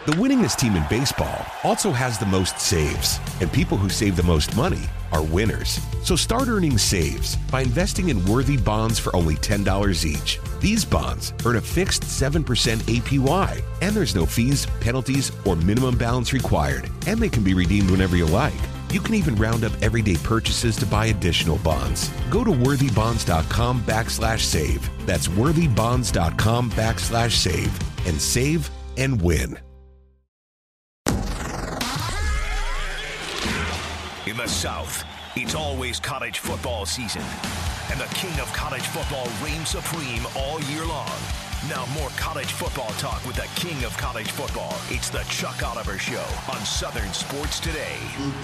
The winningest team in baseball also has the most saves, and people who save the most money are winners. So start earning saves by investing in worthy bonds for only $10 each. These bonds earn a fixed 7% APY, and there's no fees, penalties, or minimum balance required, and they can be redeemed whenever you like. You can even round up everyday purchases to buy additional bonds. Go to worthybonds.com/save. That's worthybonds.com/save and save and win. In the South, it's always college football season, and the king of college football reigns supreme all year long. Now more college football talk with the king of college football. It's the Chuck Oliver Show on Southern Sports Today.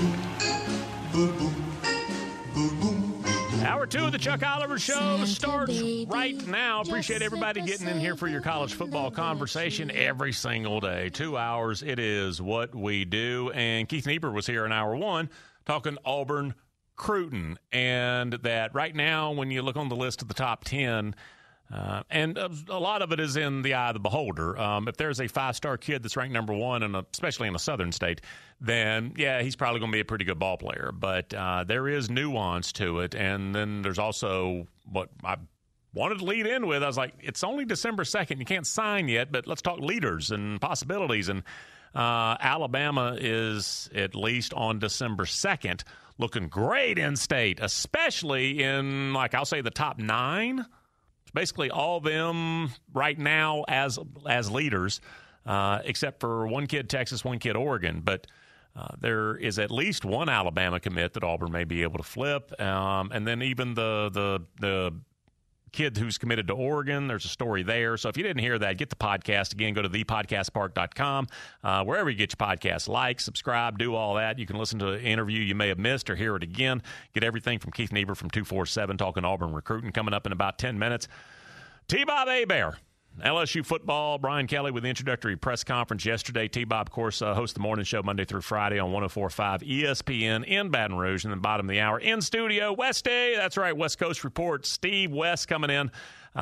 Hour 2 of the Chuck Oliver Show starts right now. Appreciate everybody getting in here for your college football conversation every single day. 2 hours, it is what we do. And Keith Niebuhr was here in hour 1 talking Auburn Cruton. And that right now, when you look on the list of the top 10, and a lot of it is in the eye of the beholder. If there's a 5-star kid that's ranked number 1, and especially in a southern state, then, yeah, he's probably going to be a pretty good ball player. But there is nuance to it. And then there's also what I wanted to lead in with. I was like, it's only December 2nd. You can't sign yet, but let's talk leaders and possibilities. And Alabama is, at least on December 2nd, looking great in state, especially in, like, I'll say the top 9. Basically all of them right now as leaders, except for one kid Texas, one kid Oregon. But there is at least one Alabama commit that Auburn may be able to flip. And then even the kid who's committed to Oregon, there's a story there. So if you didn't hear that, get the podcast. Again, go to thepodcastpark.com. Wherever you get your podcasts, like, subscribe, do all that. You can listen to an interview you may have missed or hear it again. Get everything from Keith Niebuhr from 247 talking Auburn recruiting coming up in about 10 minutes. T-Bob Hebert, LSU football. Brian Kelly with the introductory press conference yesterday. T-Bob, of course, hosts the morning show Monday through Friday on 104.5 ESPN in Baton Rouge. And then bottom of the hour in studio, Westy. That's right, West Coast Report. Steve West coming in,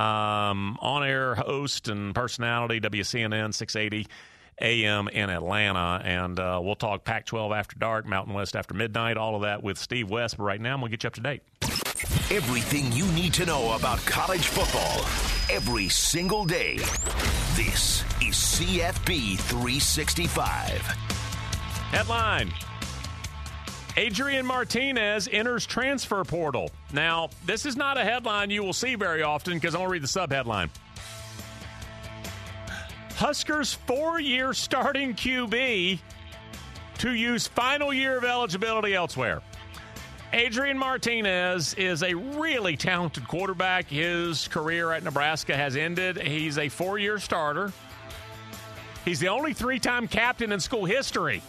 on-air host and personality, WCNN 680 AM in Atlanta. And we'll talk Pac-12 after dark, Mountain West after midnight, all of that with Steve West. But right now, I'm going to get you up to date. Everything you need to know about college football every single day. This is CFB 365. Headline: Adrian Martinez enters transfer portal. Now, this is not a headline you will see very often because I'm going to read the sub-headline. Huskers 4-year starting QB to use final year of eligibility elsewhere. Adrian Martinez is a really talented quarterback. His career at Nebraska has ended. He's a 4-year starter. He's the only 3-time captain in school history.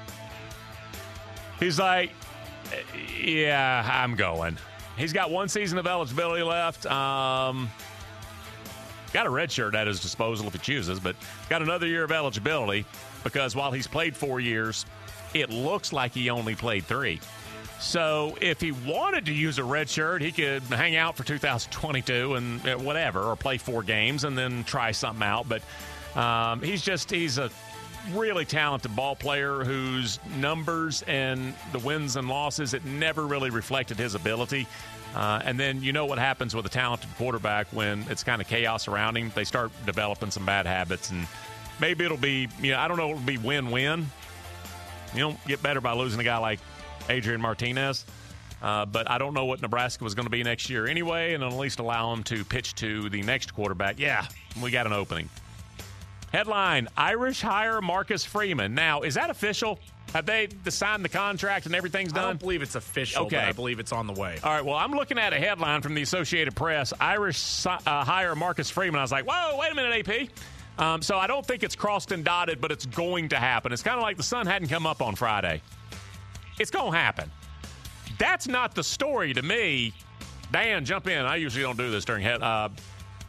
He's like, yeah, I'm going. He's got 1 season of eligibility left. Got a red shirt at his disposal if he chooses, but got another year of eligibility because while he's played 4 years, it looks like he only played 3. So if he wanted to use a red shirt, he could hang out for 2022 and whatever, or play 4 games and then try something out. But he's a really talented ball player whose numbers and the wins and losses, it never really reflected his ability. And then you know what happens with a talented quarterback when it's kind of chaos around him. They start developing some bad habits, and maybe it'll be, I don't know, it'll be win-win. You don't get better by losing a guy like Adrian Martinez. But I don't know what Nebraska was going to be next year anyway, and at least allow him to pitch to the next quarterback. Yeah, we got an opening. Headline: Irish hire Marcus Freeman. Now, is that official? Have they signed the contract and everything's done? I don't believe it's official, okay, but I believe it's on the way. All right, well, I'm looking at a headline from the Associated Press. Irish hire Marcus Freeman. I was like, whoa, wait a minute, AP. So I don't think it's crossed and dotted, but it's going to happen. It's kind of like the sun hadn't come up on Friday. It's going to happen. That's not the story to me. Dan, jump in. I usually don't do this during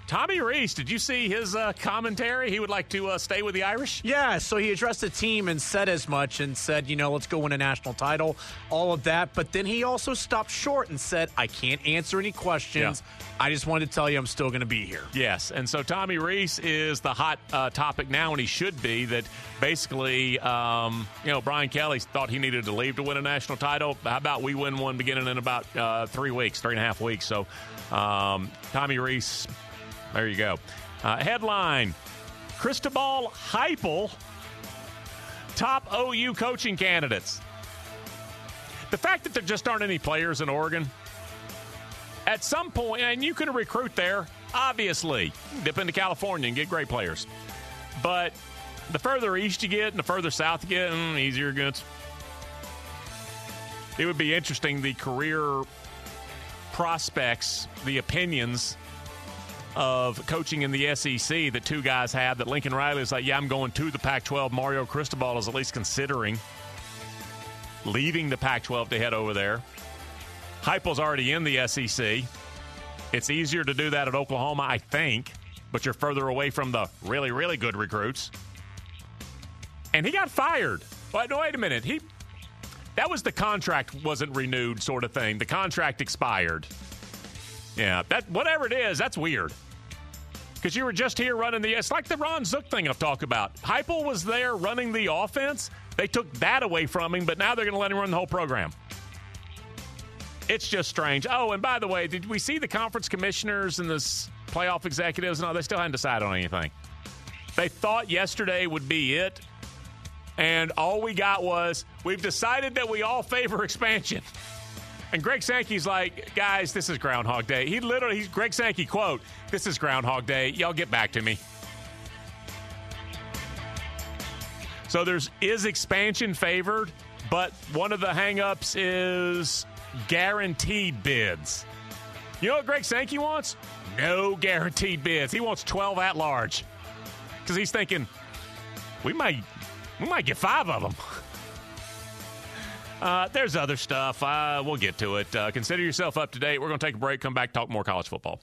Tommy Rees, did you see his commentary? He would like to stay with the Irish? Yeah, so he addressed the team and said as much and said, let's go win a national title, all of that. But then he also stopped short and said, I can't answer any questions. Yeah. I just wanted to tell you I'm still going to be here. Yes, and so Tommy Rees is the hot topic now, and he should be. That basically, Brian Kelly thought he needed to leave to win a national title. How about we win one beginning in about 3.5 weeks? So Tommy Rees, there you go. Headline, Cristobal Heupel, top OU coaching candidates. The fact that there just aren't any players in Oregon, at some point, and you can recruit there, obviously, dip into California and get great players. But the further east you get and the further south you get, easier it gets. It would be interesting, the career prospects, the opinions of coaching in the SEC that two guys have, that Lincoln Riley is like, I'm going to the Pac-12. Mario Cristobal is at least considering leaving the Pac-12 to head over there. Heupel's already in the SEC. It's easier to do that at Oklahoma, I think, but you're further away from the really, really good recruits. And he got fired. But no, wait a minute. That was the contract wasn't renewed sort of thing. The contract expired. Yeah, whatever it is, that's weird. Because you were just here running it's like the Ron Zook thing I've talked about. Heupel was there running the offense. They took that away from him, but now they're going to let him run the whole program. It's just strange. Oh, and by the way, did we see the conference commissioners and the playoff executives? No, they still hadn't decided on anything. They thought yesterday would be it, and all we got was, we've decided that we all favor expansion. And Greg Sankey's like, guys, this is Groundhog Day. Greg Sankey, quote, this is Groundhog Day. Y'all get back to me. So is expansion favored, but one of the hang-ups is guaranteed bids. You know what Greg Sankey wants? No guaranteed bids. He wants 12 at large. Because he's thinking, we might get 5 of them. There's other stuff. We'll get to it. Consider yourself up to date. We're going to take a break, come back, talk more college football.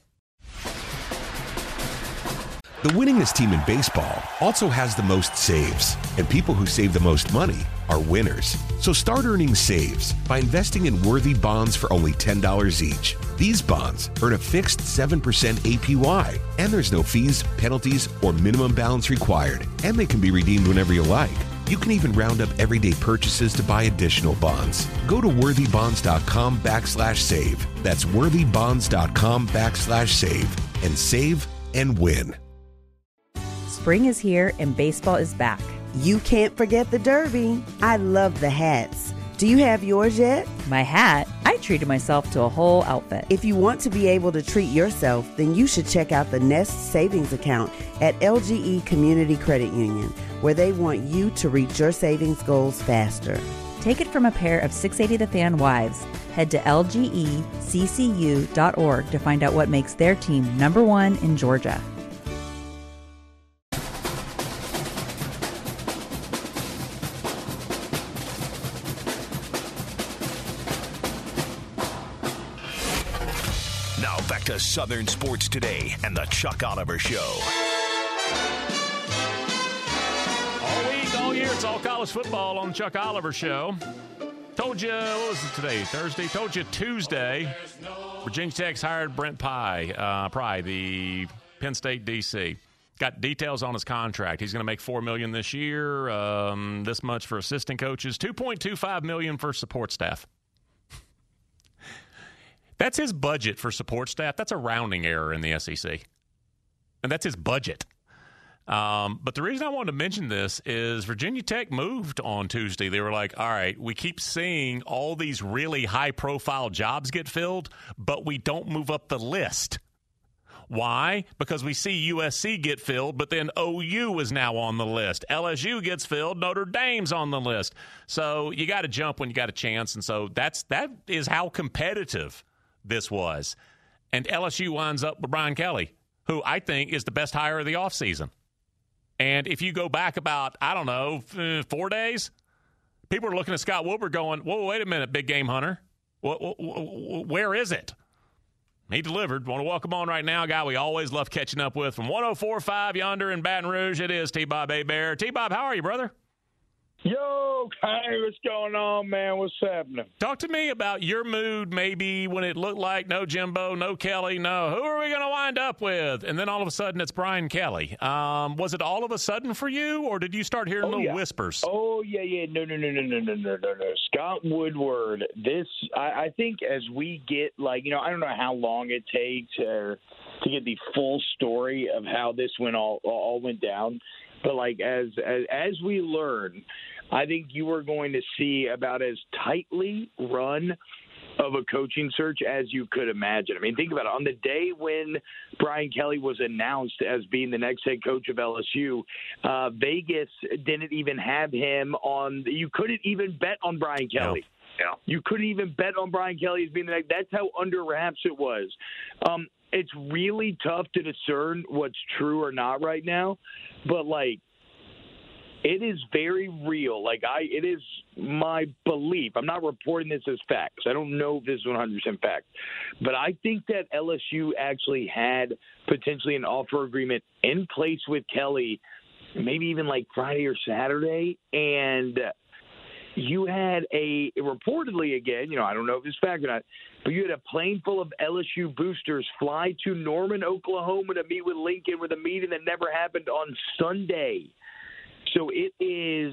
The winningest team in baseball also has the most saves, and people who save the most money are winners. So start earning saves by investing in worthy bonds for only $10 each. These bonds earn a fixed 7% APY, and there's no fees, penalties, or minimum balance required, and they can be redeemed whenever you like. You can even round up everyday purchases to buy additional bonds. Go to worthybonds.com/save. That's worthybonds.com/save and save and win. Spring is here and baseball is back. You can't forget the Derby. I love the hats. Do you have yours yet? My hat? I treated myself to a whole outfit. If you want to be able to treat yourself, then you should check out the Nest Savings Account at LGE Community Credit Union, where they want you to reach your savings goals faster. Take it from a pair of 680 The Fan wives. Head to lgeccu.org to find out what makes their team #1 in Georgia. Now back to Southern Sports Today and the Chuck Oliver Show. All year, it's all college football on the Chuck Oliver Show. Told you, what was it today? Thursday? Told you Tuesday, Virginia Tech's hired Brent Pry, the Penn State DC. Got details on his contract. He's going to make $4 million this year, this much for assistant coaches, $2.25 million for support staff. That's his budget for support staff. That's a rounding error in the SEC. And that's his budget. But the reason I wanted to mention this is Virginia Tech moved on Tuesday. They were like, all right, we keep seeing all these really high-profile jobs get filled, but we don't move up the list. Why? Because we see USC get filled, but then OU is now on the list. LSU gets filled, Notre Dame's on the list. So you got to jump when you got a chance, and so that is how competitive this was. And LSU winds up with Brian Kelly, who I think is the best hire of the offseason. And if you go back about, 4 days, people are looking at Scott Wilbur going, whoa, wait a minute, big game hunter. Where is it? He delivered. Want to welcome on right now a guy we always love catching up with from 104.5 yonder in Baton Rouge. It is T-Bob Hebert. T-Bob, how are you, brother? Yo, hey, what's going on, man? What's happening? Talk to me about your mood maybe when it looked like no Jimbo, no Kelly, no. Who are we going to wind up with? And then all of a sudden it's Brian Kelly. Was it all of a sudden for you, or did you start hearing little whispers? Oh, yeah. No. Scott Woodward, I think as we get, I don't know how long it takes to get the full story of how this all went down. But as we learn, I think you are going to see about as tightly run of a coaching search as you could imagine. I mean, think about it. On the day when Brian Kelly was announced as being the next head coach of LSU, Vegas didn't even have him on. You couldn't even bet on Brian Kelly. No. You couldn't even bet on Brian Kelly as being the next. That's how under wraps it was. It's really tough to discern what's true or not right now, but it is very real. It is my belief. I'm not reporting this as facts. I don't know if this is 100% fact, but I think that LSU actually had potentially an offer agreement in place with Kelly, maybe even Friday or Saturday, and you had reportedly again, I don't know if it's fact or not, but you had a plane full of LSU boosters fly to Norman, Oklahoma to meet with Lincoln with a meeting that never happened on Sunday. So it is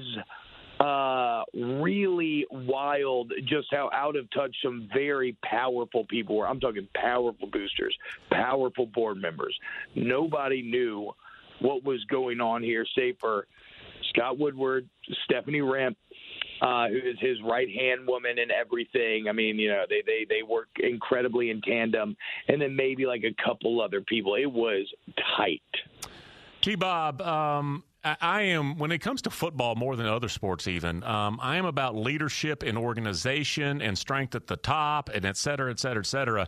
really wild just how out of touch some very powerful people were. I'm talking powerful boosters, powerful board members. Nobody knew what was going on here, save for Scott Woodward, Stephanie Remp, who is his right-hand woman and everything. I mean, they work incredibly in tandem. And then maybe a couple other people. It was tight. T-Bob, I am, when it comes to football more than other sports even, I am about leadership and organization and strength at the top and et cetera, et cetera, et cetera.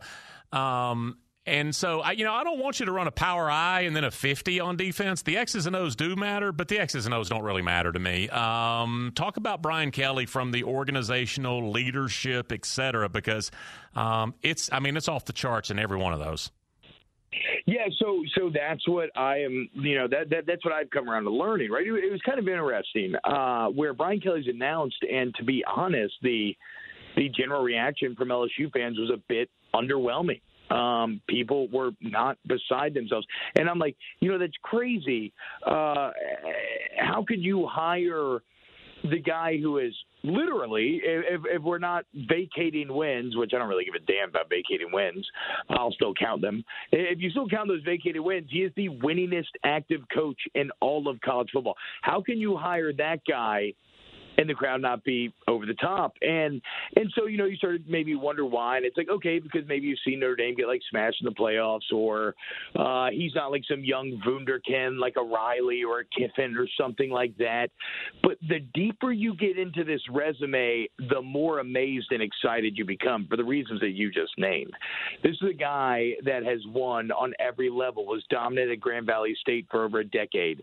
And so, I don't want you to run a power I and then a 50 on defense. The X's and O's do matter, but the X's and O's don't really matter to me. Talk about Brian Kelly from the organizational leadership, et cetera, because it's off the charts in every one of those. Yeah, so that's what I am, that's what I've come around to learning, right? It was kind of interesting where Brian Kelly's announced, and to be honest, the general reaction from LSU fans was a bit underwhelming. People were not beside themselves. And I'm like, that's crazy. How could you hire the guy who is literally, if we're not vacating wins, which I don't really give a damn about vacating wins, I'll still count them. If you still count those vacated wins, he is the winningest active coach in all of college football. How can you hire that guy and the crowd not be over the top? And so, you started maybe wonder why. And it's okay, because maybe you see Notre Dame get smashed in the playoffs, or he's not some young Wunderkind like a Riley or a Kiffin or something like that. But the deeper you get into this resume, the more amazed and excited you become for the reasons that you just named. This is a guy that has won on every level, was dominant at Grand Valley State for over a decade.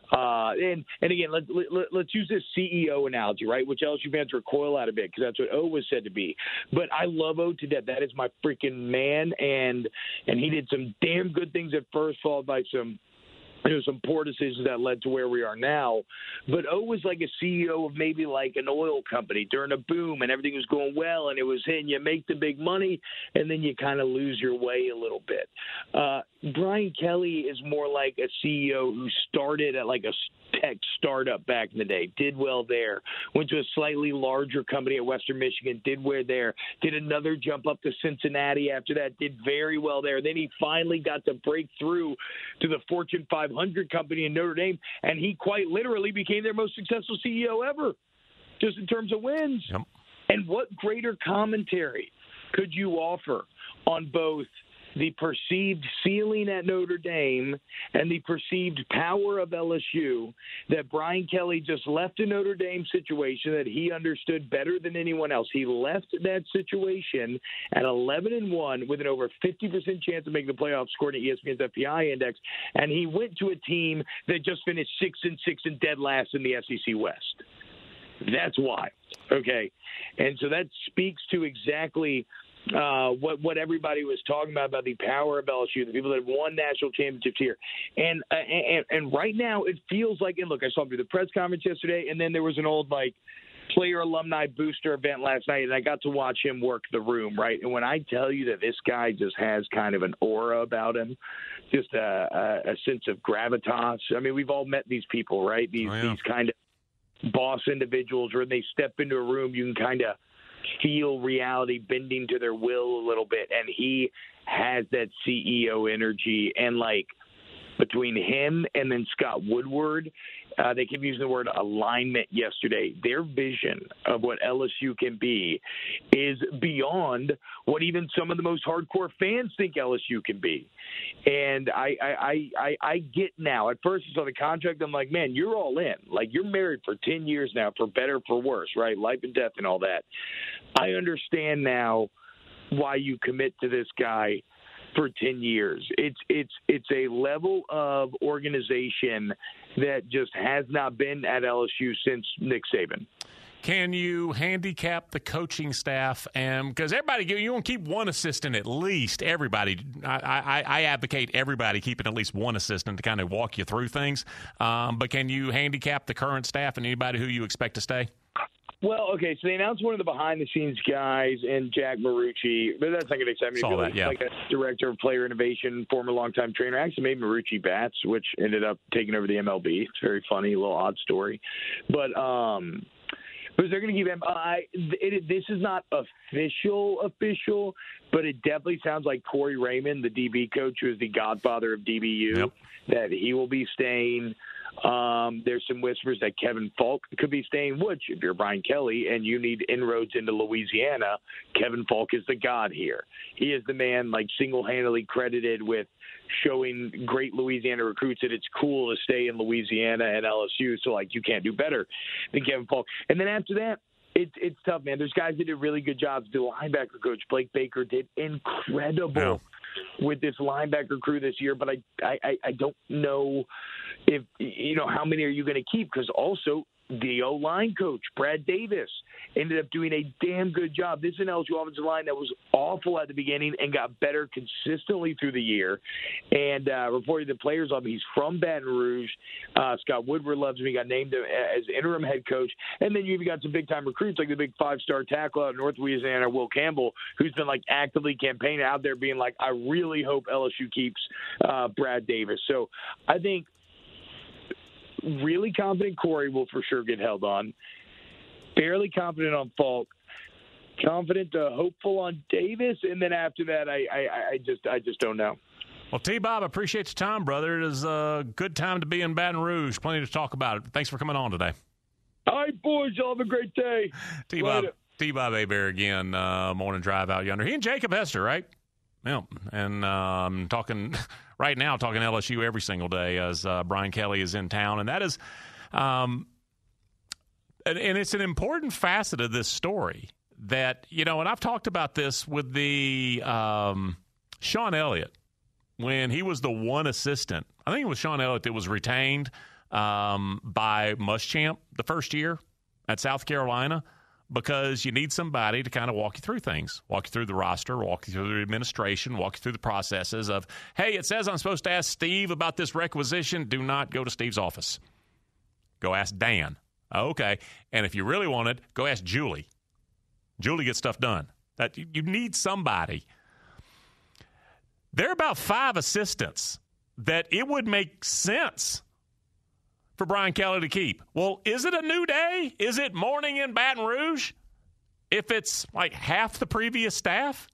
And again, let's use this CEO analogy, right, which LSU fans recoil out a bit because that's what O was said to be. But I love O to death. That is my freaking man, and he did some damn good things at first, followed by some poor decisions that led to where we are now. But O was like a CEO of maybe an oil company during a boom, and everything was going well, and it was hitting. You make the big money, and then you kind of lose your way a little bit. Brian Kelly is more like a CEO who started at a tech startup back in the day, did well there, went to a slightly larger company at Western Michigan, did well there, did another jump up to Cincinnati after that, did very well there. Then he finally got to break through to the Fortune 500 company in Notre Dame, and he quite literally became their most successful CEO ever, just in terms of wins. Yep. And what greater commentary could you offer on both the perceived ceiling at Notre Dame and the perceived power of LSU that Brian Kelly just left a Notre Dame situation that he understood better than anyone else. He left that situation at 11-1 with an over 50% chance of making the playoffs, according to ESPN's FPI index, and he went to a team that just finished 6-6 and dead last in the SEC West. That's why. Okay. And so that speaks to exactly what everybody was talking about the power of LSU, the people that have won national championships here, and right now it feels like. And look, I saw him do the press conference yesterday, and then there was an old player alumni booster event last night, and I got to watch him work the room, right? And when I tell you that this guy just has kind of an aura about him, just a sense of gravitas. I mean, we've all met these people, right? These kind of boss individuals where they step into a room, you can kind of feel reality bending to their will a little bit, and he has that CEO energy. And between him and then Scott Woodward, they kept using the word alignment yesterday. Their vision of what LSU can be is beyond what even some of the most hardcore fans think LSU can be. And I get now. At first, I saw the contract. I'm like, man, you're all in. You're married for 10 years now, for better, for worse, right? Life and death and all that. I understand now why you commit to this guy for 10 years. It's a level of organization that just has not been at LSU since Nick Saban. Can you handicap the coaching staff? And because everybody, you want to keep one assistant at least. Everybody, I advocate everybody keeping at least one assistant to kind of walk you through things. But can you handicap the current staff and anybody who you expect to stay? Well, okay, so they announced one of the behind-the-scenes guys and Jack Marucci, but that's not going to excite me. Saw that, yeah. Like a director of player innovation, former longtime trainer. Actually made Marucci bats, which ended up taking over the MLB. It's very funny, a little odd story. But they're going to give him this is not official, but it definitely sounds like Corey Raymond, the DB coach, who is the godfather of DBU, that he will be staying. There's some whispers that Kevin Falk could be staying, which, if you're Brian Kelly and you need inroads into Louisiana, Kevin Falk is the god here. He is the man, single-handedly credited with showing great Louisiana recruits that it's cool to stay in Louisiana and LSU, so, you can't do better than Kevin Falk. And then after that, it's tough, man. There's guys that did really good jobs. The linebacker coach, Blake Baker, did incredible with this linebacker crew this year, but I don't know if how many are you going to keep, because also the O-line coach, Brad Davis, ended up doing a damn good job. This is an LSU offensive line that was awful at the beginning and got better consistently through the year. And reported the players love him. He's from Baton Rouge. Scott Woodward loves him. He got named as interim head coach. And then you've got some big-time recruits, like the big 5-star tackle out of North Louisiana, Will Campbell, who's been actively campaigning out there being I really hope LSU keeps Brad Davis. So I think really confident Corey will for sure get held on. Fairly confident on Falk. Confident, hopeful on Davis, and then after that, I just don't know. Well, T-Bob, I appreciate your time, brother. It is a good time to be in Baton Rouge. Plenty to talk about. Thanks for coming on today. All right, boys, y'all have a great day. T-Bob Hebert again, morning drive out yonder. He and Jacob Hester, right? Yeah, and talking LSU every single day as Brian Kelly is in town. And that is and it's an important facet of this story that, and I've talked about this with the Sean Elliott when he was the one assistant. I think it was Sean Elliott that was retained by Muschamp the first year at South Carolina, because you need somebody to kind of walk you through things, walk you through the roster, walk you through the administration, walk you through the processes of, hey, it says I'm supposed to ask Steve about this requisition. Do not go to Steve's office. Go ask Dan. Okay. And if you really want it, go ask Julie. Julie gets stuff done. That you need somebody. There are about 5 assistants that it would make sense for Brian Kelly to keep. Well, is it a new day? Is it morning in Baton Rouge? If it's half the previous staff?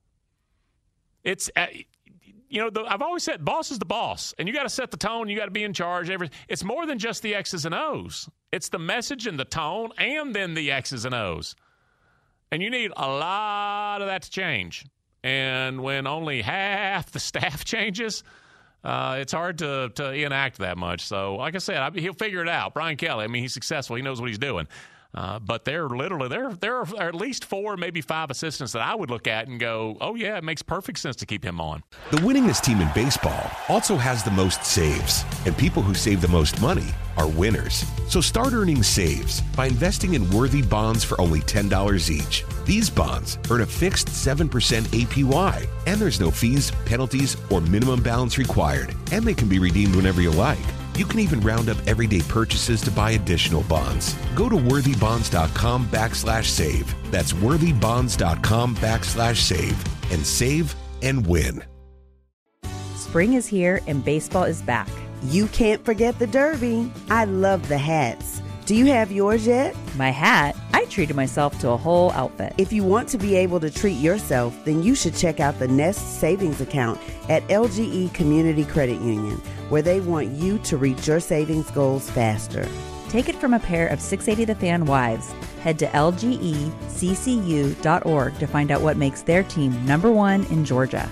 It's, I've always said boss is the boss, and you got to set the tone. You got to be in charge. It's more than just the X's and O's. It's the message and the tone and then the X's and O's. And you need a lot of that to change. And when only half the staff changes, it's hard to enact that much. So, like I said, he'll figure it out. Brian Kelly, he's successful. He knows what he's doing. But there are at least 4, maybe 5 assistants that I would look at and go, oh, yeah, it makes perfect sense to keep him on. The winningest team in baseball also has the most saves, and people who save the most money are winners. So start earning saves by investing in worthy bonds for only $10 each. These bonds earn a fixed 7% APY, and there's no fees, penalties, or minimum balance required, and they can be redeemed whenever you like. You can even round up everyday purchases to buy additional bonds. Go to worthybonds.com/save. That's worthybonds.com/save and save and win. Spring is here and baseball is back. You can't forget the Derby. I love the hats. Do you have yours yet? My hat? I treated myself to a whole outfit. If you want to be able to treat yourself, then you should check out the Nest Savings Account at LGE Community Credit Union, where they want you to reach your savings goals faster. Take it from a pair of 680 The Fan wives. Head to lgeccu.org to find out what makes their team #1 in Georgia.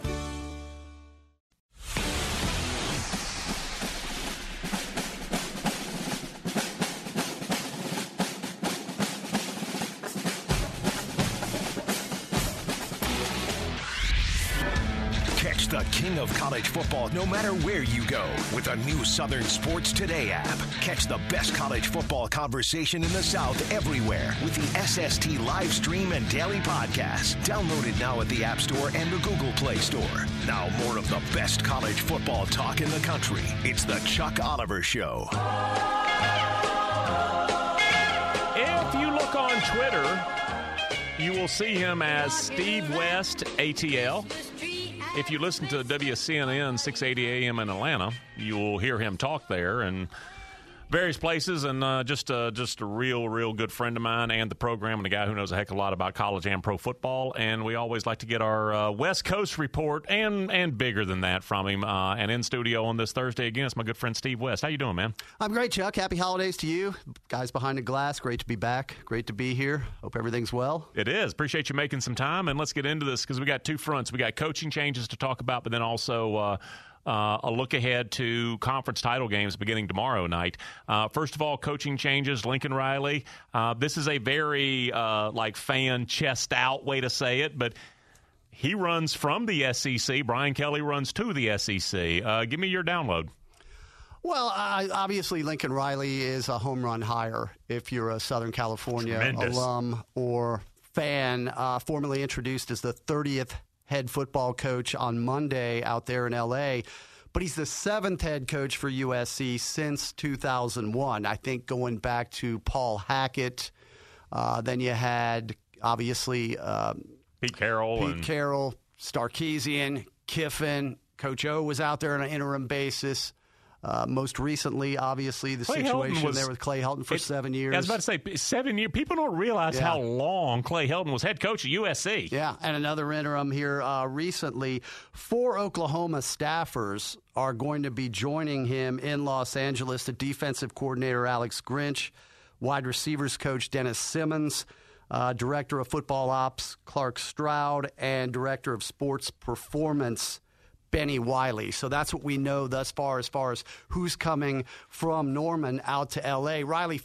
Catch the king of college football no matter where you go with a new Southern Sports Today app. Catch the best college football conversation in the South everywhere with the SST live stream and daily podcast. Download it now at the App Store and the Google Play Store. Now more of the best college football talk in the country. It's the Chuck Oliver Show. If you look on Twitter, you will see him as Steve West, ATL. If you listen to WCNN 680 AM in Atlanta, you will hear him talk there and various places, and just a real good friend of mine and the program, and a guy who knows a heck of a lot about college and pro football. And we always like to get our West Coast report and bigger than that from him. And in studio on this Thursday again, it's my good friend Steve West. How you doing, man? I'm great, Chuck. Happy holidays to you. Guys behind the glass, great to be back. Great to be here. Hope everything's well. It is. Appreciate you making some time. And let's get into this because we got two fronts. We got coaching changes to talk about, but then also a look ahead to conference title games beginning tomorrow night. First of all, coaching changes. Lincoln Riley. This is a very fan chest out way to say it, but he runs from the SEC. Brian Kelly runs to the SEC. Give me your download. Well, obviously Lincoln Riley is a home run hire if you're a Southern California alum or fan. Formerly introduced as the 30th head football coach on Monday out there in L.A., but he's the 7th head coach for USC since 2001. I think going back to Paul Hackett. Then you had, obviously, Pete Carroll, Sarkisian, Kiffin. Coach O was out there on an interim basis. Most recently, obviously, the situation there with Clay Helton for 7 years. I was about to say, 7 years. People don't realize how long Clay Helton was head coach at USC. Yeah, and another interim here recently. 4 Oklahoma staffers are going to be joining him in Los Angeles. The defensive coordinator, Alex Grinch, wide receivers coach, Dennis Simmons, director of football ops, Clark Stroud, and director of sports performance, Benny Wiley. So that's what we know thus far as who's coming from Norman out to L.A. Riley,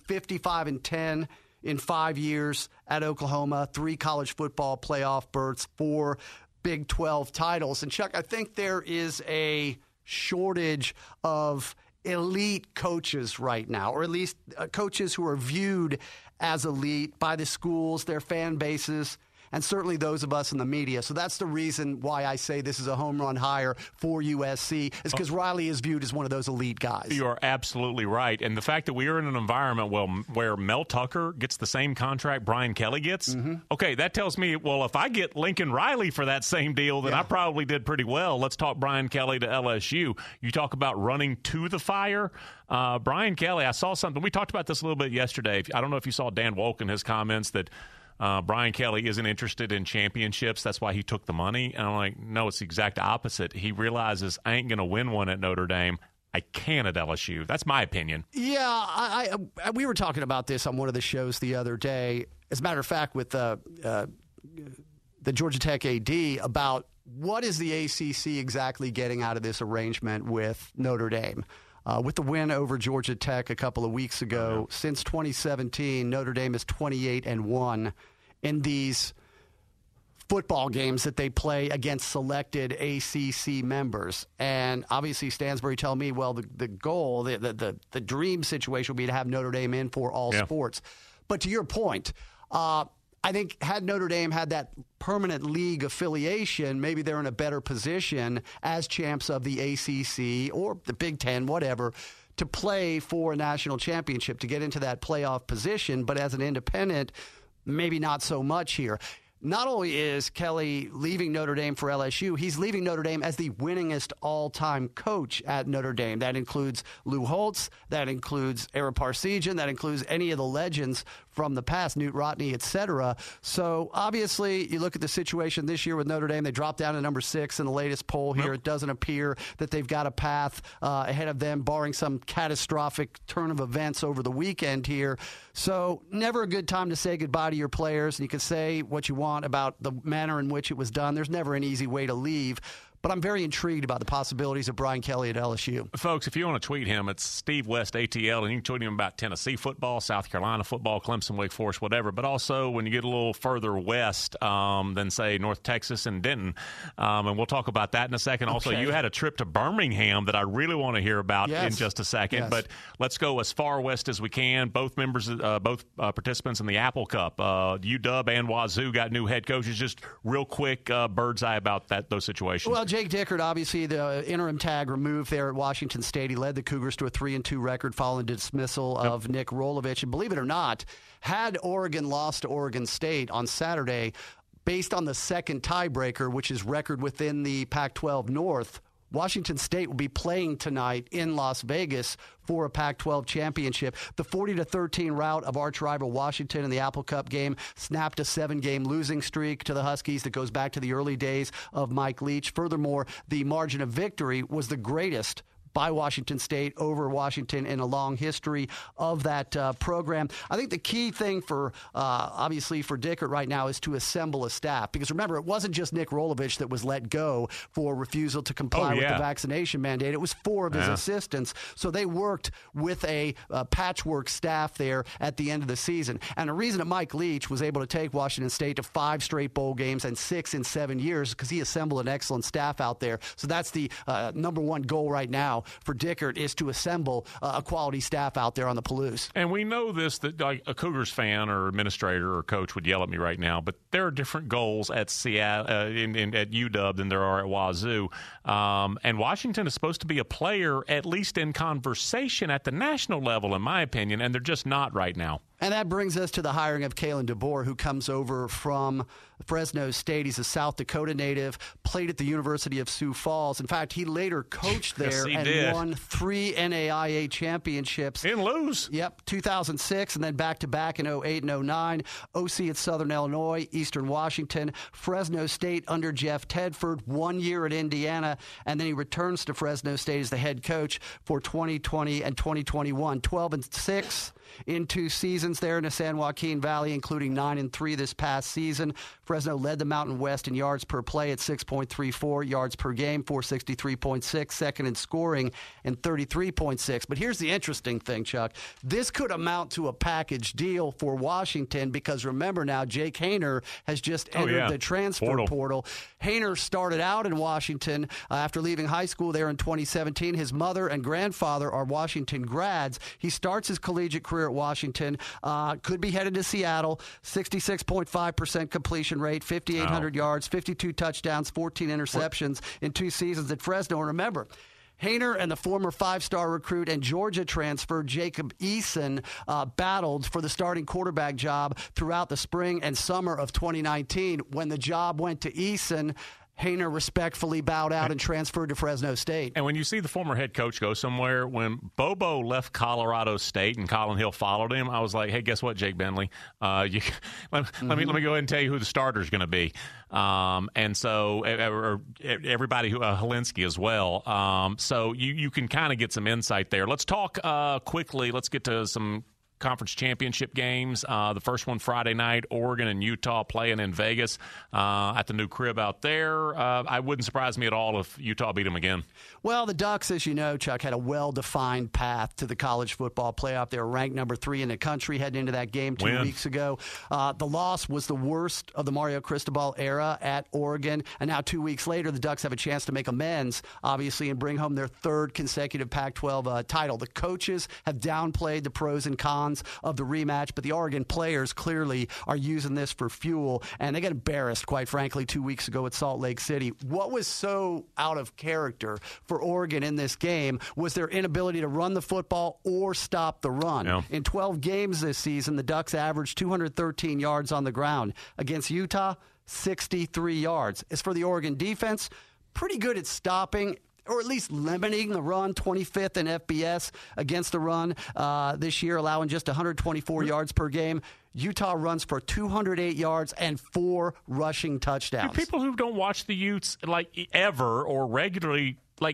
55-10 in 5 years at Oklahoma, 3 college football playoff berths, 4 Big 12 titles. And, Chuck, I think there is a shortage of elite coaches right now, or at least coaches who are viewed as elite by the schools, their fan bases, and certainly those of us in the media. So that's the reason why I say this is a home run hire for USC, is because Riley is viewed as one of those elite guys. You are absolutely right. And the fact that we are in an environment where Mel Tucker gets the same contract Brian Kelly gets, okay, that tells me, well, if I get Lincoln Riley for that same deal, then I probably did pretty well. Let's talk Brian Kelly to LSU. You talk about running to the fire. Brian Kelly, I saw something. We talked about this a little bit yesterday. I don't know if you saw Dan Wolk in his comments that Brian Kelly isn't interested in championships. That's why he took the money. And I'm like, no, it's the exact opposite. He realizes I ain't going to win one at Notre Dame. I can at LSU. That's my opinion. Yeah, we were talking about this on one of the shows the other day. As a matter of fact, with the Georgia Tech AD about what is the ACC exactly getting out of this arrangement with Notre Dame. with the win over Georgia Tech a couple of weeks ago. Oh, yeah. Since 2017, Notre Dame is 28-1 in these football games that they play against selected ACC members. And obviously Stansbury told me, well, the goal, the dream situation would be to have Notre Dame in for all sports. But to your point, I think had Notre Dame had that permanent league affiliation, maybe they're in a better position as champs of the ACC or the Big Ten, whatever, to play for a national championship, to get into that playoff position. But as an independent, maybe not so much here. Not only is Kelly leaving Notre Dame for LSU, he's leaving Notre Dame as the winningest all-time coach at Notre Dame. That includes Lou Holtz, that includes Ara Parseghian, that includes any of the legends from the past, Newt Rodney, etc. So obviously, you look at the situation this year with Notre Dame, they dropped down to number 6 in the latest poll here. It doesn't appear that they've got a path ahead of them, barring some catastrophic turn of events over the weekend here. So never a good time to say goodbye to your players, and you can say what you want about the manner in which it was done. There's never an easy way to leave. But I'm very intrigued about the possibilities of Brian Kelly at LSU. Folks, if you want to tweet him, it's Steve West ATL, and you can tweet him about Tennessee football, South Carolina football, Clemson, Wake Forest, whatever. But also, when you get a little further west than, say, North Texas and Denton, and we'll talk about that in a second. Also, you had a trip to Birmingham that I really want to hear about in just a second. But let's go as far west as we can. Both participants in the Apple Cup, UW and Wazoo got new head coaches. Just real quick, bird's eye about those situations. Well, Jake Dickert, obviously the interim tag removed there at Washington State. He led the Cougars to a 3-2 record following the dismissal of Nick Rolovich. And believe it or not, had Oregon lost to Oregon State on Saturday, based on the second tiebreaker, which is record within the Pac-12 North, Washington State will be playing tonight in Las Vegas for a Pac-12 championship. The 40-13 rout of arch rival Washington in the Apple Cup game snapped a 7-game losing streak to the Huskies that goes back to the early days of Mike Leach. Furthermore, the margin of victory was the greatest by Washington State over Washington in a long history of that program. I think the key thing for, obviously, for Dickert right now is to assemble a staff. Because remember, it wasn't just Nick Rolovich that was let go for refusal to comply with the vaccination mandate. It was 4 of his assistants. So they worked with a patchwork staff there at the end of the season. And the reason that Mike Leach was able to take Washington State to 5 straight bowl games and 6 in 7 years because he assembled an excellent staff out there. So that's the number one goal right now for Dickert, is to assemble a quality staff out there on the Palouse. And we know this, that like a Cougars fan or administrator or coach would yell at me right now, but there are different goals at Seattle, at UW than there are at Wazoo. And Washington is supposed to be a player, at least in conversation at the national level, in my opinion, and they're just not right now. And that brings us to the hiring of Kalen DeBoer, who comes over from Fresno State. He's a South Dakota native, played at the University of Sioux Falls. In fact, he later coached there and won 3 NAIA championships. Didn't lose. Yep, 2006, and then back-to-back in 08 and 09. OC at Southern Illinois, Eastern Washington, Fresno State under Jeff Tedford, 1 year at Indiana, and then he returns to Fresno State as the head coach for 2020 and 2021. 12-6 in 2 seasons there in the San Joaquin Valley, including 9-3 this past season. Fresno led the Mountain West in yards per play at 6.34 yards per game, 463.6, second in scoring and 33.6. But here's the interesting thing, Chuck. This could amount to a package deal for Washington because remember now, Jake Haener has just entered the transfer portal. Haener started out in Washington after leaving high school there in 2017. His mother and grandfather are Washington grads. He starts his collegiate career at Washington, could be headed to Seattle, 66.5% completion rate, 5,800 yards, 52 touchdowns, 14 interceptions in 2 seasons at Fresno. And remember, Haener and the former 5-star recruit and Georgia transfer Jacob Eason battled for the starting quarterback job throughout the spring and summer of 2019. When the job went to Eason, Haener respectfully bowed out and transferred to Fresno State. And when you see the former head coach go somewhere, when Bobo left Colorado State and Colin Hill followed him, I was like, hey, guess what, Jake Bentley? Let me go ahead and tell you who the starter's going to be. And so everybody, Helinski as well. So you can kind of get some insight there. Let's talk quickly. Let's get to some conference championship games. The first one Friday night, Oregon and Utah playing in Vegas at the new crib out there. I wouldn't surprise me at all if Utah beat them again. Well, the Ducks, as you know, Chuck, had a well-defined path to the college football playoff. They were ranked number 3 in the country heading into that game 2 weeks ago. The loss was the worst of the Mario Cristobal era at Oregon, and now 2 weeks later, the Ducks have a chance to make amends, obviously, and bring home their 3rd consecutive Pac-12 title. The coaches have downplayed the pros and cons of the rematch, but the Oregon players clearly are using this for fuel, and they got embarrassed, quite frankly, 2 weeks ago at Salt Lake City. What was so out of character for Oregon in this game was their inability to run the football or stop the run. Yeah. In 12 games this season, the Ducks averaged 213 yards on the ground. Against Utah, 63 yards. As for the Oregon defense, pretty good at stopping or at least limiting the run, 25th in FBS against the run this year, allowing just 124 yards per game. Utah runs for 208 yards and 4 rushing touchdowns. People who don't watch the Utes ever or regularly,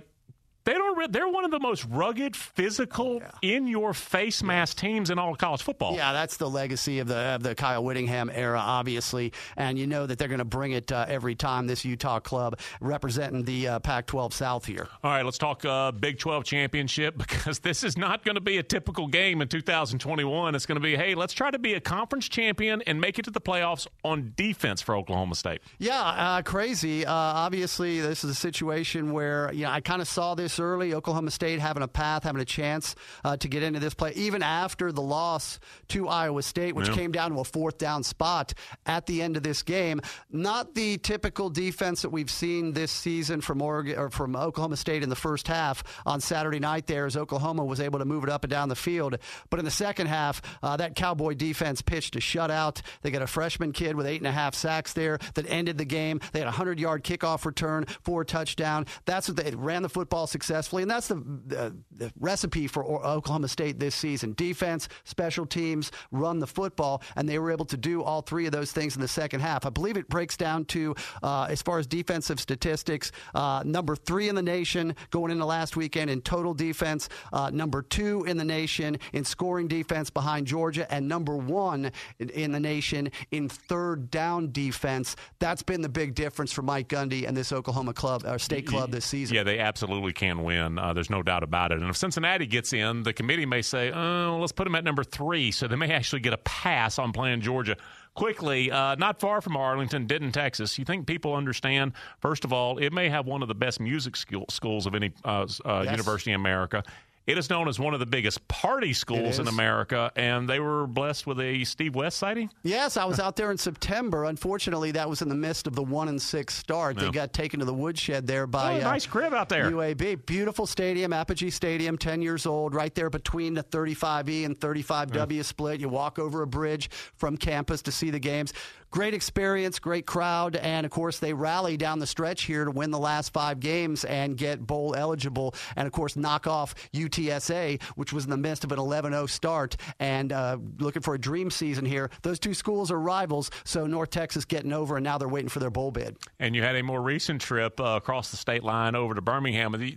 they're one of the most rugged, physical, in-your-face mass teams in all of college football. Yeah, that's the legacy of the Kyle Whittingham era, obviously. And you know that they're going to bring it every time, this Utah club representing the Pac-12 South here. All right, let's talk Big 12 championship, because this is not going to be a typical game in 2021. It's going to be, hey, let's try to be a conference champion and make it to the playoffs on defense for Oklahoma State. Yeah, crazy. Obviously, this is a situation where I kind of saw this early. Oklahoma State having a path, having a chance to get into this play, even after the loss to Iowa State, which came down to a 4th down spot at the end of this game. Not the typical defense that we've seen this season from Oregon or from Oklahoma State in the first half on Saturday night there, as Oklahoma was able to move it up and down the field. But in the second half, that Cowboy defense pitched a shutout. They got a freshman kid with 8.5 sacks there that ended the game. They had a 100-yard kickoff return for a touchdown. That's what they ran the football successfully, and that's the recipe for Oklahoma State this season. Defense, special teams, run the football, and they were able to do all 3 of those things in the second half. I believe it breaks down to, as far as defensive statistics, number 3 in the nation going into last weekend in total defense, number 2 in the nation in scoring defense behind Georgia, and number 1 in the nation in 3rd down defense. That's been the big difference for Mike Gundy and this Oklahoma club, or State club, this season. Yeah, they absolutely can win. There's no doubt about it. And if Cincinnati gets in, the committee may say, oh, let's put them at number 3, so they may actually get a pass on playing Georgia. Quickly, not far from Arlington, Denton, Texas. You think people understand, first of all, it may have one of the best music schools of any university in America. It is known as one of the biggest party schools in America, and they were blessed with a Steve West sighting? Yes, I was out there in September. Unfortunately, that was in the midst of the 1-6 start. They got taken to the woodshed there by nice crib out there. UAB. Beautiful stadium, Apogee Stadium, 10 years old, right there between the 35E and 35W split. You walk over a bridge from campus to see the games. Great experience, great crowd, and, of course, they rally down the stretch here to win the last 5 games and get bowl eligible and, of course, knock off UTSA, which was in the midst of an 11-0 start and looking for a dream season here. Those 2 schools are rivals, so North Texas getting over, and now they're waiting for their bowl bid. And you had a more recent trip across the state line over to Birmingham. The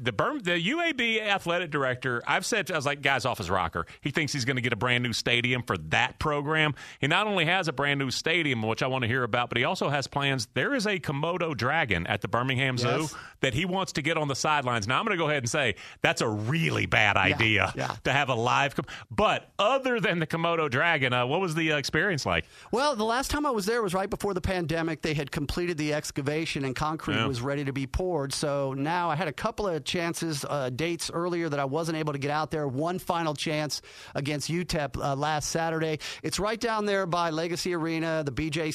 UAB athletic director, I was like, guy's off his rocker. He thinks he's going to get a brand-new stadium for that program. He not only has a brand-new stadium, which I want to hear about, but he also has plans. There is a Komodo dragon at the Birmingham Zoo that he wants to get on the sidelines. Now, I'm going to go ahead and say that's a really bad idea to have a live. But other than the Komodo dragon, what was the experience like? Well, the last time I was there was right before the pandemic. They had completed the excavation and concrete was ready to be poured. So now I had a couple of chances, dates earlier that I wasn't able to get out there. One final chance against UTEP last Saturday. It's right down there by Legacy Arena, the BJCC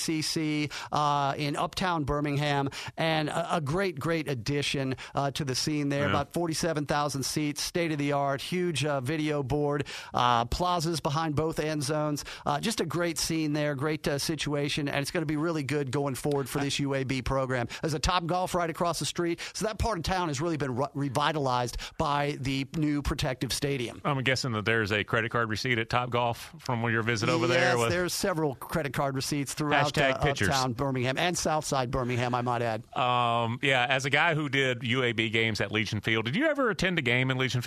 in uptown Birmingham, and a great addition to the scene there. About 47,000 seats, state-of-the-art, huge video board, plazas behind both end zones. Just a great scene there, great situation, and it's going to be really good going forward for this UAB program. There's a Topgolf right across the street, so that part of town has really been revitalized by the new protective stadium. I'm guessing that there's a credit card receipt at Topgolf from your visit over there. Yes, there's several credit card receipts throughout uptown Birmingham and Southside Birmingham, I might add. As a guy who did UAB games at Legion Field, did you ever attend a game in Legion Field? You were so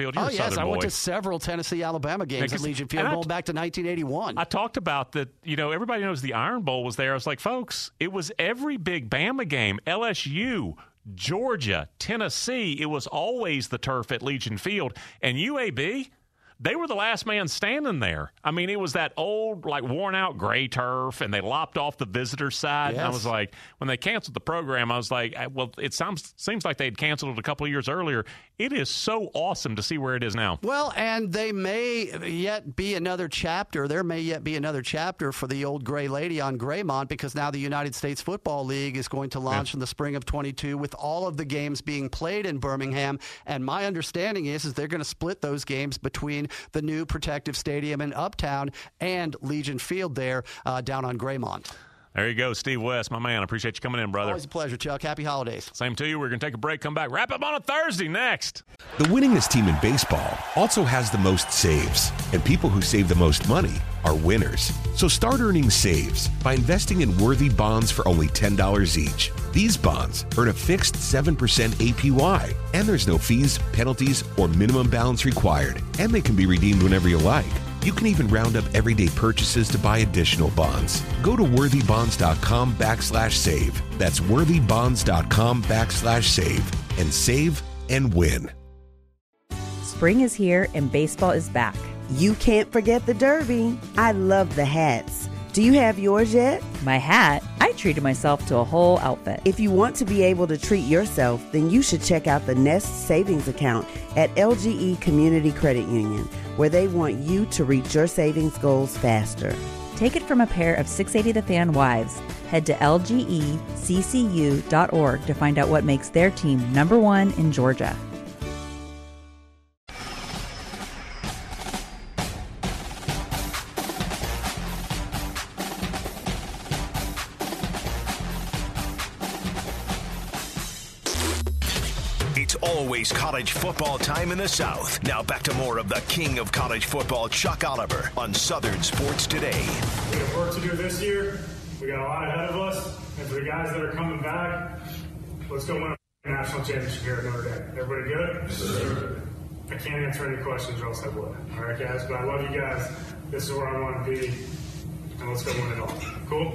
Southern I boy. went to several Tennessee-Alabama games at Legion Field going back to 1981. I talked about that, everybody knows the Iron Bowl was there. I was like, folks, it was every big Bama game, LSU, Georgia, Tennessee. It was always the turf at Legion Field. And UAB, they were the last man standing there. I mean, it was that old, worn-out gray turf, and they lopped off the visitor side. Yes. And I was like, when they canceled the program, I was like, well, it seems like they'd canceled it a couple of years earlier. It is so awesome to see where it is now. Well, and they may yet be another chapter. There may yet be another chapter for the old gray lady on Graymont, because now the United States Football League is going to launch in the spring of 22 with all of the games being played in Birmingham. And my understanding is they're going to split those games between the new Protective Stadium in Uptown and Legion Field there down on Graymont. There you go, Steve West, my man. I appreciate you coming in, brother. Always a pleasure, Chuck. Happy holidays. Same to you. We're going to take a break, come back, wrap up on a Thursday next. The winningest team in baseball also has the most saves, and people who save the most money are winners. So start earning saves by investing in worthy bonds for only $10 each. These bonds earn a fixed 7% APY, and there's no fees, penalties, or minimum balance required, and they can be redeemed whenever you like. You can even round up everyday purchases to buy additional bonds. Go to worthybonds.com/save. That's worthybonds.com/save and save and win. Spring is here and baseball is back. You can't forget the Derby. I love the hats. Do you have yours yet? My hat, I treated myself to a whole outfit. If you want to be able to treat yourself, then you should check out the Nest Savings Account at LGE Community Credit Union, where they want you to reach your savings goals faster. Take it from a pair of 680 The Fan wives. Head to lgeccu.org to find out what makes their team #1 in Georgia. It's always college football time in the South. Now back to more of the king of college football, Chuck Oliver, on Southern Sports Today. We have work to do this year. We got a lot ahead of us. And for the guys that are coming back, let's go win a national championship here at Notre Dame. Everybody good? Yes, sir. I can't answer any questions or else I would. All right, guys? But I love you guys. This is where I want to be. And let's go win it all. Cool?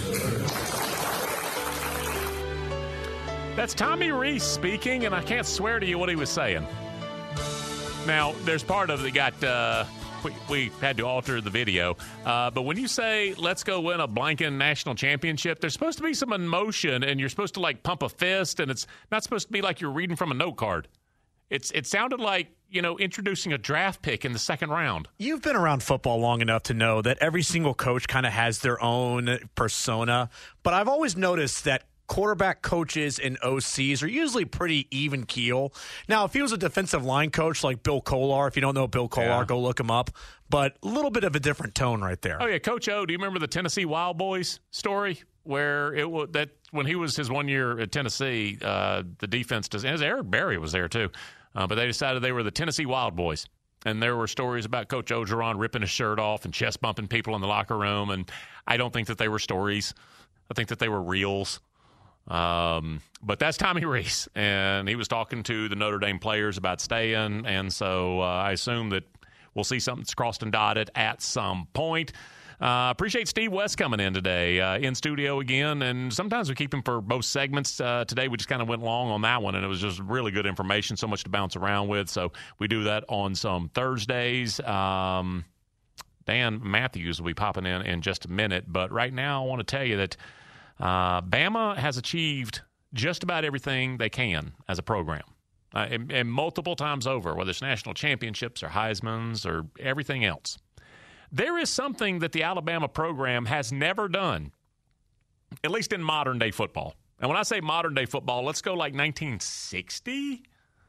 That's Tommy Rees speaking, and I can't swear to you what he was saying. Now, there's part of it that got, we had to alter the video. But when you say, let's go win a blanking national championship, there's supposed to be some emotion, and you're supposed to, pump a fist, and it's not supposed to be like you're reading from a note card. It sounded like, introducing a draft pick in the second round. You've been around football long enough to know that every single coach kind of has their own persona. But I've always noticed that quarterback coaches and OCs are usually pretty even keel. Now, if he was a defensive line coach like Bill Kolar, if you don't know Bill Kolar, go look him up. But a little bit of a different tone right there. Oh, yeah. Coach O, do you remember the Tennessee Wild Boys story where it was that when he was his 1 year at Tennessee, the defense does, and Eric Berry was there too, but they decided they were the Tennessee Wild Boys. And there were stories about Coach Orgeron ripping his shirt off and chest bumping people in the locker room. And I don't think that they were stories. I think that they were reels. But that's Tommy Rees, and he was talking to the Notre Dame players about staying, and so I assume that we'll see something that's crossed and dotted at some point. Appreciate Steve West coming in today, in studio again, and sometimes we keep him for both segments. Today we just kind of went long on that one, and it was just really good information, so much to bounce around with, so we do that on some Thursdays. Dan Matthews will be popping in just a minute, but right now I want to tell you that Bama has achieved just about everything they can as a program, and multiple times over, whether it's national championships or Heisman's or everything else. There is something that the Alabama program has never done, at least in modern-day football. And when I say modern-day football, let's go like 1960.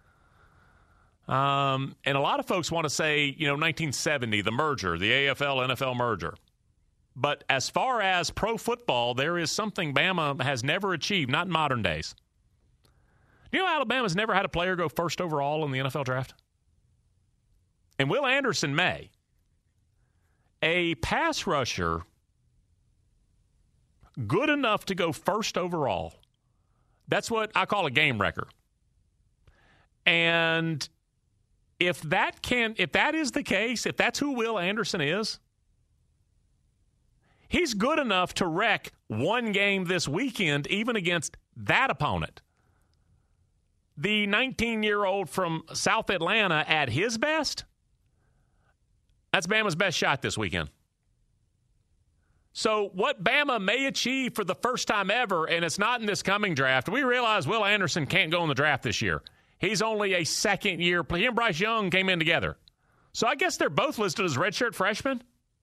And a lot of folks want to say, 1970, the merger, the AFL-NFL merger. But as far as pro football, there is something Bama has never achieved, not in modern days. Do you know Alabama's never had a player go first overall in the NFL draft? And Will Anderson may. A pass rusher good enough to go first overall. That's what I call a game wrecker. And if that is the case, if that's who Will Anderson is, he's good enough to wreck one game this weekend, even against that opponent. The 19-year-old from South Atlanta at his best, that's Bama's best shot this weekend. So what Bama may achieve for the first time ever, and it's not in this coming draft, we realize Will Anderson can't go in the draft this year. He's only a second year. He and Bryce Young came in together. So I guess they're both listed as redshirt freshmen.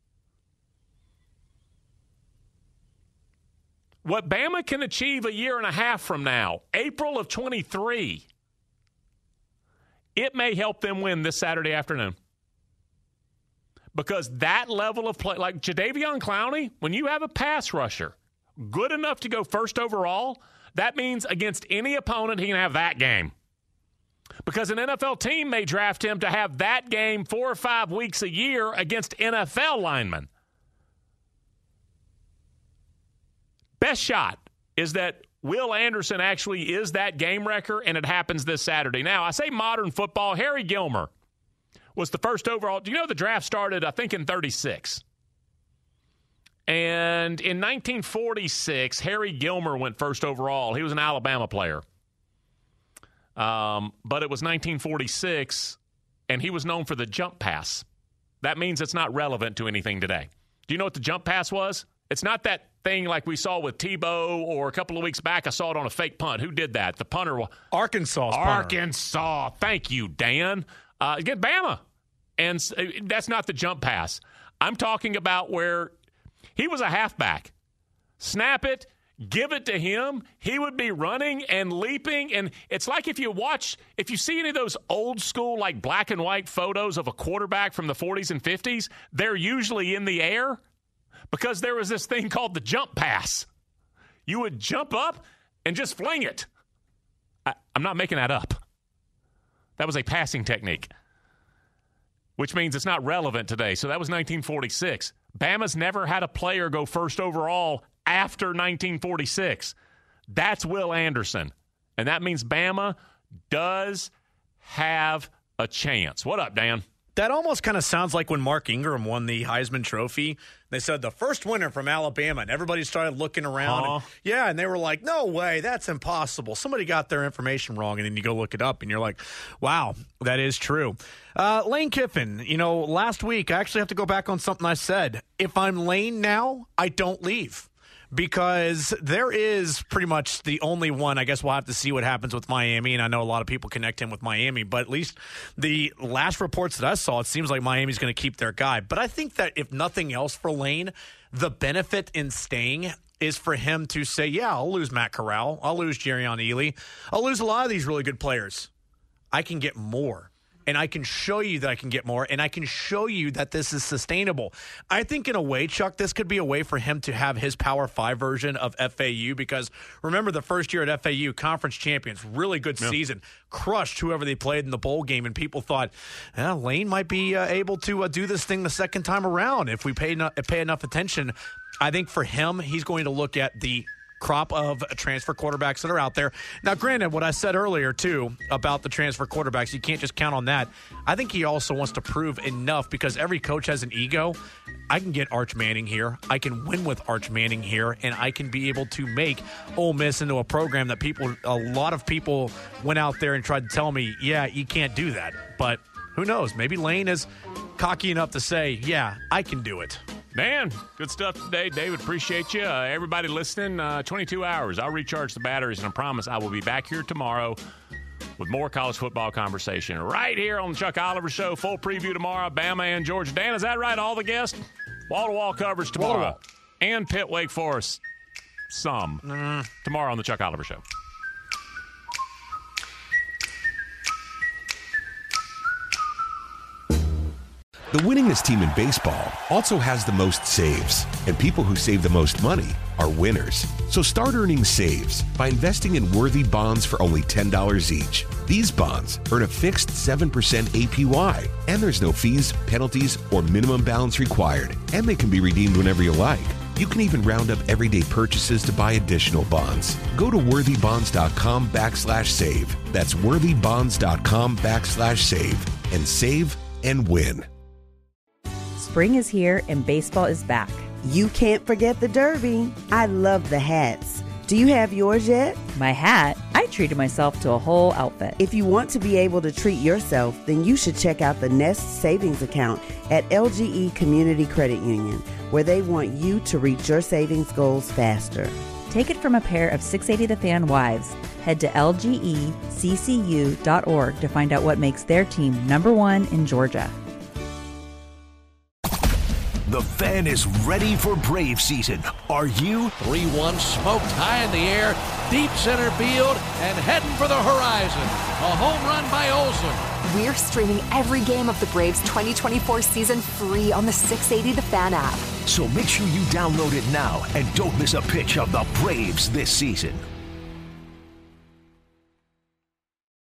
What Bama can achieve a year and a half from now, April of 23, it may help them win this Saturday afternoon. Because that level of play, like Jadeveon Clowney, when you have a pass rusher good enough to go first overall, that means against any opponent he can have that game. Because an NFL team may draft him to have that game 4 or 5 weeks a year against NFL linemen. Best shot is that Will Anderson actually is that game wrecker, and it happens this Saturday. Now, I say modern football. Harry Gilmer was the first overall. Do you know the draft started, I think, in 36? And in 1946, Harry Gilmer went first overall. He was an Alabama player. But it was 1946, and he was known for the jump pass. That means it's not relevant to anything today. Do you know what the jump pass was? It's not that thing like we saw with Tebow, or a couple of weeks back I saw it on a fake punt. Who did that? The punter. Arkansas. Arkansas. Thank you, Dan. Again, Bama. And that's not the jump pass. I'm talking about where he was a halfback. Snap it, give it to him. He would be running and leaping. And it's like if you see any of those old school, like black and white photos of a quarterback from the 40s and 50s, they're usually in the air. Because there was this thing called the jump pass. You would jump up and just fling it. I'm not making that up. That was a passing technique, which means it's not relevant today. So that was 1946. Bama's never had a player go first overall after 1946. That's Will Anderson. And that means Bama does have a chance. What up, Dan? That almost kind of sounds like when Mark Ingram won the Heisman Trophy. They said the first winner from Alabama, and everybody started looking around. And they were like, no way, that's impossible. Somebody got their information wrong, and then you go look it up, and you're like, wow, that is true. Lane Kiffin, last week, I actually have to go back on something I said. If I'm Lane now, I don't leave. Because there is pretty much the only one. I guess we'll have to see what happens with Miami, and I know a lot of people connect him with Miami, but at least the last reports that I saw, it seems like Miami's going to keep their guy. But I think that if nothing else for Lane, the benefit in staying is for him to say, yeah, I'll lose Matt Corral, I'll lose Jerrion Ealy, I'll lose a lot of these really good players. I can get more. And I can show you that I can get more, and I can show you that this is sustainable. I think in a way, Chuck, this could be a way for him to have his Power 5 version of FAU, because remember the first year at FAU, conference champions, really good season, crushed whoever they played in the bowl game, and people thought, Lane might be able to do this thing the second time around if we pay enough attention. I think for him, he's going to look at the crop of transfer quarterbacks that are out there. Now, granted, what I said earlier, too, about the transfer quarterbacks, you can't just count on that. I think he also wants to prove enough, because every coach has an ego. I can get Arch Manning here. I can win with Arch Manning here, and I can be able to make Ole Miss into a program that a lot of people went out there and tried to tell me, yeah, you can't do that. But who knows? Maybe Lane is cocky enough to say, yeah, I can do it. Man, good stuff today, David. Appreciate you. Everybody listening, 22 hours. I'll recharge the batteries, and I promise I will be back here tomorrow with more college football conversation right here on the Chuck Oliver Show. Full preview tomorrow, Bama and Georgia. Dan, is that right? All the guests? Wall-to-wall coverage tomorrow. Wall-to-wall. And Pitt Wake Forest. Tomorrow on the Chuck Oliver Show. The winningest team in baseball also has the most saves, and people who save the most money are winners. So start earning saves by investing in worthy bonds for only $10 each. These bonds earn a fixed 7% APY, and there's no fees, penalties, or minimum balance required, and they can be redeemed whenever you like. You can even round up everyday purchases to buy additional bonds. Go to worthybonds.com/save. That's worthybonds.com/save. and save and win. Spring is here and baseball is back. You can't forget the Derby. I love the hats. Do you have yours yet? My hat? I treated myself to a whole outfit. If you want to be able to treat yourself, then you should check out the Nest Savings Account at LGE Community Credit Union, where they want you to reach your savings goals faster. Take it from a pair of 680 The Fan wives. Head to lgeccu.org to find out what makes their team #1 in Georgia. The Fan is ready for Brave season. Are you? 3-1 smoked high in the air, deep center field, and heading for the horizon. A home run by Olsen. We're streaming every game of the Braves 2024 season free on the 680 The Fan app. So make sure you download it now and don't miss a pitch of the Braves this season.